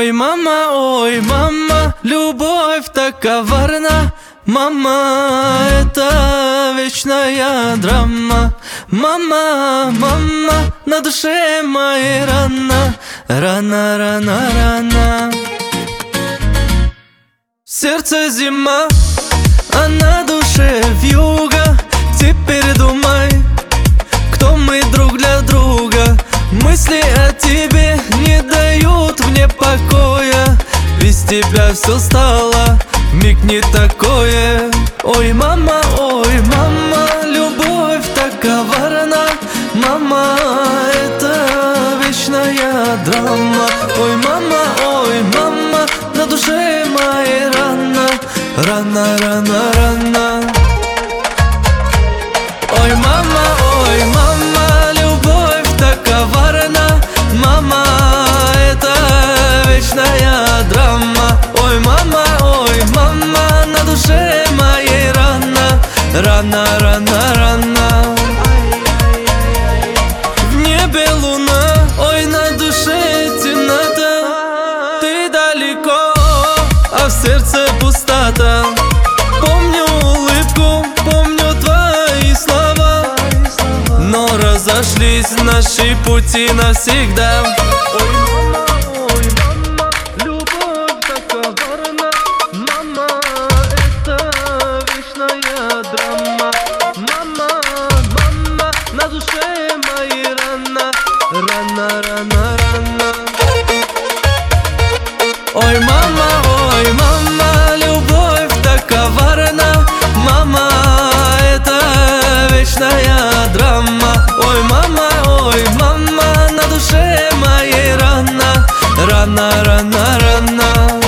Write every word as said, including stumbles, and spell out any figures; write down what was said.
Ой, мама, ой, мама, любовь так коварна. Мама, это вечная драма. Мама, мама, на душе моей рана. Рана, рана, рана. В сердце зима, а на душе вьюга. Теперь думай, кто мы друг для друга. Мысли о тебе не дают мне покоя. Без тебя все стало вмиг не такое. Ой, мама, ой, мама, любовь так коварна. Мама, это вечная драма. Ой, мама, ой, мама, на душе моей рана. Рана, рана, рана. Ой, мама, ой, мама, любовь так коварна. Мама, это вечная драма. Ой, мама, ой, мама, на душе моей рана. Рана, рана, рана. В небе луна, ой, на душе темнота. Ты далеко, а в сердце пустота. Помню улыбку, помню твои слова, но разошлись наши пути навсегда. Ой, мама, ой, мама, любовь так коварна. Мама, это вечная драма. Мама, мама, на душе моей рана. Рана, рана, рана. Ой, мама, ой, мама, любовь так коварна. Мама, это вечная драма. Ой, мама, ой, мама, на душе моей рана. Рана, рана, рана.